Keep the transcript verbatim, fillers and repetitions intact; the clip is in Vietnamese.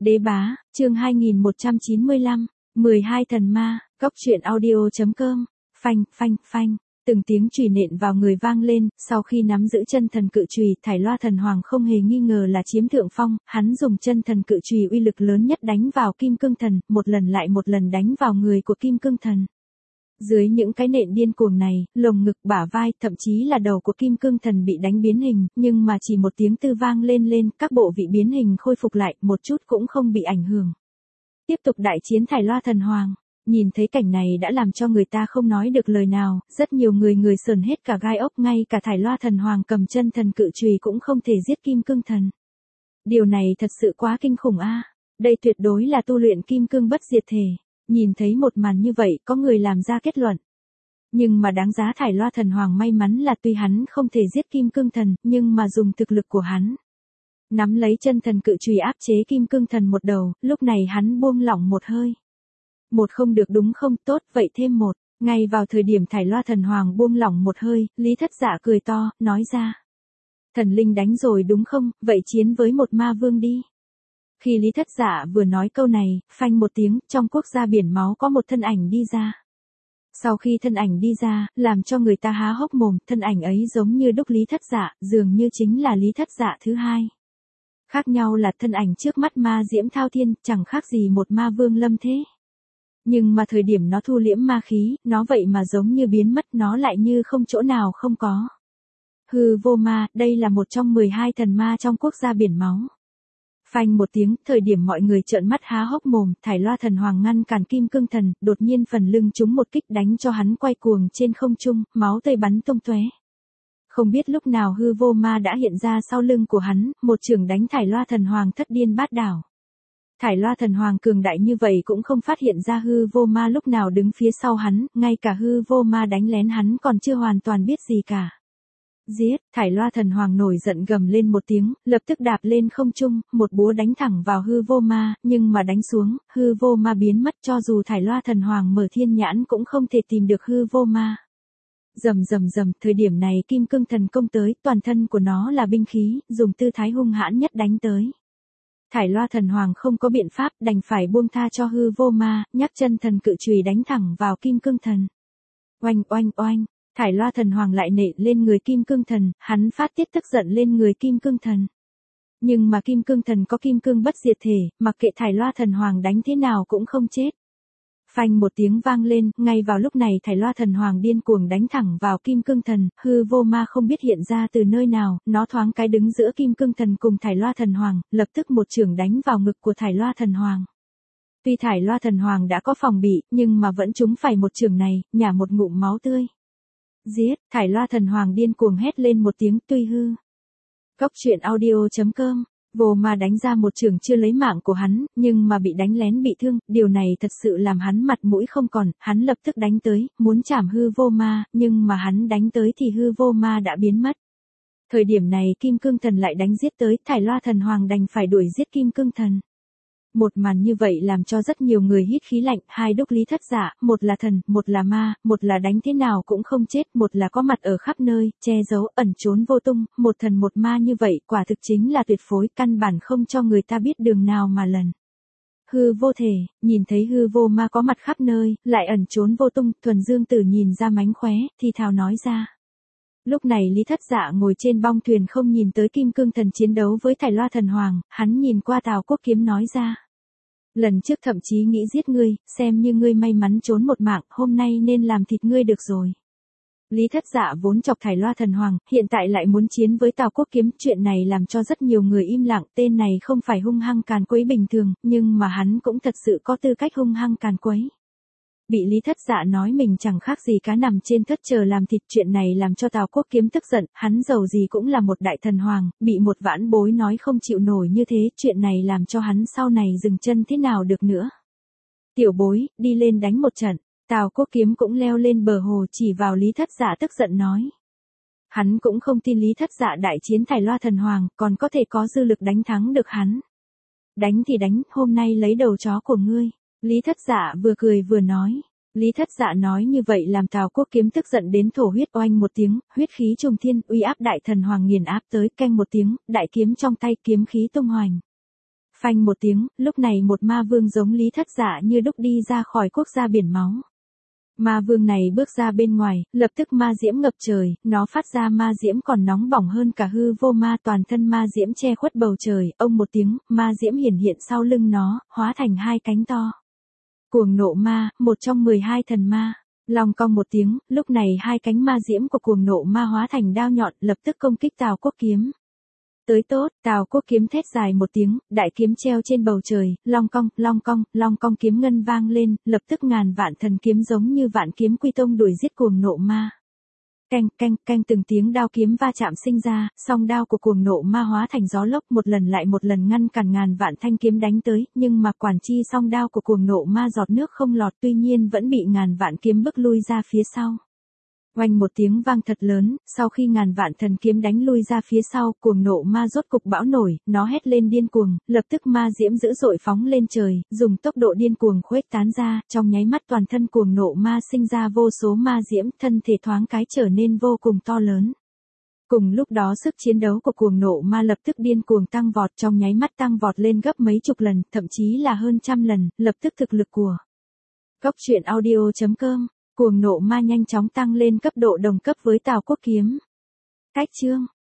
Đế bá, chương hai nghìn một trăm chín mươi lăm, mười hai thần ma, cốc truyện audio.com, phanh, phanh, phanh, từng tiếng chùy nện vào người vang lên, sau khi nắm giữ chân thần cự chùy, Thải Loa thần hoàng không hề nghi ngờ là chiếm thượng phong, hắn dùng chân thần cự chùy uy lực lớn nhất đánh vào kim cương thần, một lần lại một lần đánh vào người của kim cương thần. Dưới những cái nện điên cuồng này, lồng ngực, bả vai, thậm chí là đầu của kim cương thần bị đánh biến hình, nhưng mà chỉ một tiếng tư vang lên lên, các bộ vị biến hình khôi phục lại, một chút cũng không bị ảnh hưởng. Tiếp tục đại chiến Thải Loa thần hoàng. Nhìn thấy cảnh này đã làm cho người ta không nói được lời nào, rất nhiều người người sờn hết cả gai ốc, ngay cả Thải Loa thần hoàng cầm chân thần cự chùy cũng không thể giết kim cương thần. Điều này thật sự quá kinh khủng a. Đây tuyệt đối là tu luyện kim cương bất diệt thể. Nhìn thấy một màn như vậy, có người làm ra kết luận. Nhưng mà đáng giá Thải Loa thần hoàng may mắn là tuy hắn không thể giết kim cương thần, nhưng mà dùng thực lực của hắn. Nắm lấy chân thần cự chùy áp chế kim cương thần một đầu, lúc này hắn buông lỏng một hơi. Một không được đúng không, tốt, vậy thêm một. Ngay vào thời điểm Thải Loa thần hoàng buông lỏng một hơi, Lý Thất Dạ cười to, nói ra. Thần linh đánh rồi đúng không, vậy chiến với một ma vương đi. Khi Lý Thất Dạ vừa nói câu này, phanh một tiếng, trong quốc gia biển máu có một thân ảnh đi ra. Sau khi thân ảnh đi ra, làm cho người ta há hốc mồm, thân ảnh ấy giống như đúc Lý Thất Dạ, dường như chính là Lý Thất Dạ thứ hai. Khác nhau là thân ảnh trước mắt ma diễm thao thiên, chẳng khác gì một ma vương lâm thế. Nhưng mà thời điểm nó thu liễm ma khí, nó vậy mà giống như biến mất, nó lại như không chỗ nào không có. Hư vô ma, đây là một trong mười hai thần ma trong quốc gia biển máu. Phanh một tiếng, thời điểm mọi người trợn mắt há hốc mồm, Thải Loa thần hoàng ngăn cản kim cương thần, đột nhiên phần lưng trúng một kích đánh cho hắn quay cuồng trên không trung, máu tươi bắn tung tóe. Không biết lúc nào hư vô ma đã hiện ra sau lưng của hắn, một chưởng đánh Thải Loa thần hoàng thất điên bát đảo. Thải Loa thần hoàng cường đại như vậy cũng không phát hiện ra hư vô ma lúc nào đứng phía sau hắn, ngay cả hư vô ma đánh lén hắn còn chưa hoàn toàn biết gì cả. Giết, Thải Loa thần hoàng nổi giận gầm lên một tiếng, lập tức đạp lên không trung, một búa đánh thẳng vào hư vô ma, nhưng mà đánh xuống, hư vô ma biến mất, cho dù Thải Loa thần hoàng mở thiên nhãn cũng không thể tìm được hư vô ma. Rầm rầm rầm, thời điểm này kim cương thần công tới, toàn thân của nó là binh khí, dùng tư thái hung hãn nhất đánh tới. Thải Loa thần hoàng không có biện pháp, đành phải buông tha cho hư vô ma, nhắc chân thần cự chùy đánh thẳng vào kim cương thần. Oanh oanh oanh, Thải Loa thần hoàng lại nện lên người kim cương thần, hắn phát tiết tức giận lên người kim cương thần. Nhưng mà kim cương thần có kim cương bất diệt thể, mặc kệ Thải Loa thần hoàng đánh thế nào cũng không chết. Phanh một tiếng vang lên, ngay vào lúc này Thải Loa thần hoàng điên cuồng đánh thẳng vào kim cương thần, hư vô ma không biết hiện ra từ nơi nào, nó thoáng cái đứng giữa kim cương thần cùng Thải Loa thần hoàng, lập tức một chưởng đánh vào ngực của Thải Loa thần hoàng. Tuy Thải Loa thần hoàng đã có phòng bị, nhưng mà vẫn trúng phải một chưởng này, nhả một ngụm máu tươi. Giết, Thải Loa thần hoàng điên cuồng hét lên một tiếng tuy hư. Cốc truyện audio.com, vô ma đánh ra một chưởng chưa lấy mạng của hắn, nhưng mà bị đánh lén bị thương, điều này thật sự làm hắn mặt mũi không còn, hắn lập tức đánh tới, muốn chảm hư vô ma, nhưng mà hắn đánh tới thì hư vô ma đã biến mất. Thời điểm này kim cương thần lại đánh giết tới, Thải Loa thần hoàng đành phải đuổi giết kim cương thần. Một màn như vậy làm cho rất nhiều người hít khí lạnh, hai đúc Lý Thất Dạ, một là thần, một là ma, một là đánh thế nào cũng không chết, một là có mặt ở khắp nơi, che giấu, ẩn trốn vô tung, một thần một ma như vậy, quả thực chính là tuyệt phối, căn bản không cho người ta biết đường nào mà lần. Hư vô thể, nhìn thấy hư vô ma có mặt khắp nơi, lại ẩn trốn vô tung, Thuần Dương Tử nhìn ra mánh khóe, thì thào nói ra. Lúc này Lý Thất Dạ ngồi trên bong thuyền không nhìn tới kim cương thần chiến đấu với Thải Loa thần hoàng, hắn nhìn qua Tào Quốc Kiếm nói ra. Lần trước thậm chí nghĩ giết ngươi, xem như ngươi may mắn trốn một mạng, hôm nay nên làm thịt ngươi được rồi. Lý Thất Dạ vốn chọc Thải Loa thần hoàng, hiện tại lại muốn chiến với Tào Quốc Kiếm, chuyện này làm cho rất nhiều người im lặng, tên này không phải hung hăng càn quấy bình thường, nhưng mà hắn cũng thật sự có tư cách hung hăng càn quấy. Bị Lý Thất Dạ nói mình chẳng khác gì cá nằm trên thất chờ làm thịt, chuyện này làm cho Tào Quốc Kiếm tức giận, hắn giàu gì cũng là một đại thần hoàng, bị một vãn bối nói không chịu nổi như thế, chuyện này làm cho hắn sau này dừng chân thế nào được nữa. Tiểu bối, đi lên đánh một trận, Tào Quốc Kiếm cũng leo lên bờ hồ chỉ vào Lý Thất Dạ tức giận nói. Hắn cũng không tin Lý Thất Dạ đại chiến Thải Loa thần hoàng, còn có thể có dư lực đánh thắng được hắn. Đánh thì đánh, hôm nay lấy đầu chó của ngươi. Lý Thất Dạ vừa cười vừa nói. Lý Thất Dạ nói như vậy làm Tào Quốc Kiếm tức giận đến thổ huyết, oanh một tiếng, huyết khí trùng thiên, uy áp đại thần hoàng nghiền áp tới, canh một tiếng, đại kiếm trong tay, kiếm khí tung hoành. Phanh một tiếng, lúc này một ma vương giống Lý Thất Dạ như đúc đi ra khỏi quốc gia biển máu. Ma vương này bước ra bên ngoài, lập tức ma diễm ngập trời, nó phát ra ma diễm còn nóng bỏng hơn cả hư vô ma, toàn thân ma diễm che khuất bầu trời, ông một tiếng, ma diễm hiển hiện sau lưng nó, hóa thành hai cánh to. Cuồng nộ ma, một trong mười hai thần ma. Long cong một tiếng, lúc này hai cánh ma diễm của cuồng nộ ma hóa thành đao nhọn, lập tức công kích Tào Quốc Kiếm. Tới tốt, Tào Quốc Kiếm thét dài một tiếng, đại kiếm treo trên bầu trời, long cong, long cong, long cong kiếm ngân vang lên, lập tức ngàn vạn thần kiếm giống như vạn kiếm quy tông đuổi giết cuồng nộ ma. Canh, canh, canh từng tiếng đao kiếm va chạm sinh ra, song đao của cuồng nộ ma hóa thành gió lốc một lần lại một lần ngăn cản ngàn vạn thanh kiếm đánh tới, nhưng mà quản chi song đao của cuồng nộ ma giọt nước không lọt, tuy nhiên vẫn bị ngàn vạn kiếm bức lui ra phía sau. Oanh một tiếng vang thật lớn, sau khi ngàn vạn thần kiếm đánh lui ra phía sau, cuồng nộ ma rốt cục bão nổi, nó hét lên điên cuồng, lập tức ma diễm dữ dội phóng lên trời, dùng tốc độ điên cuồng khuếch tán ra, trong nháy mắt toàn thân cuồng nộ ma sinh ra vô số ma diễm, thân thể thoáng cái trở nên vô cùng to lớn. Cùng lúc đó sức chiến đấu của cuồng nộ ma lập tức điên cuồng tăng vọt, trong nháy mắt tăng vọt lên gấp mấy chục lần, thậm chí là hơn trăm lần, lập tức thực lực của Cốc truyện audio chấm com Cuồng nộ ma nhanh chóng tăng lên cấp độ đồng cấp với Tào Quốc Kiếm. Cách chương